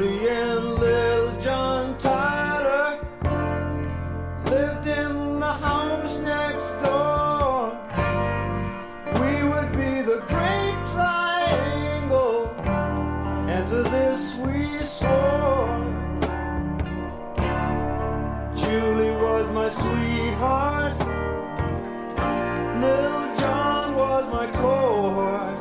Julie and Lil John Tyler lived in the house next door. We would be the great triangle, and to this we swore. Julie was my sweetheart, Lil John was my cohort,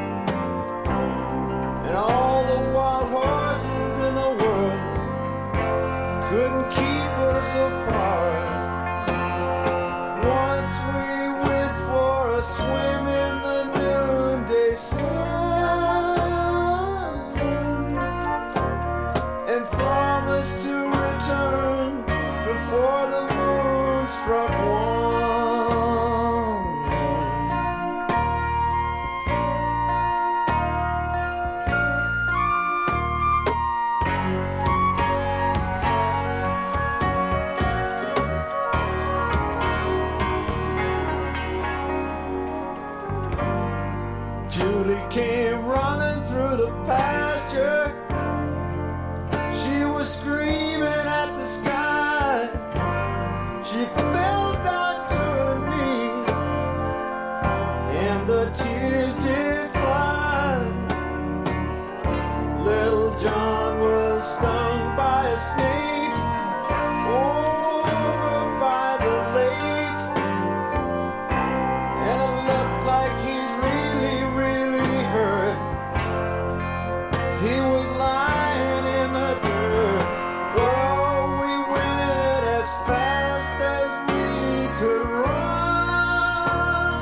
and all the wild horses in the world couldn't keep us apart. Once we went for a swim in the noonday sun and promised to return before the moon struck one. Julie came running through the pasture. She was screaming at the sky. She fell down to her knees, and the tears did fly. Little John was stung by a snake over by the lake, and it looked like he's really, really hurt. He was lying in the dirt. Oh, we went as fast as we could run,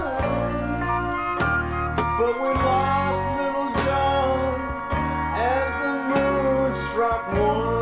but we lost Little John as the moon struck one.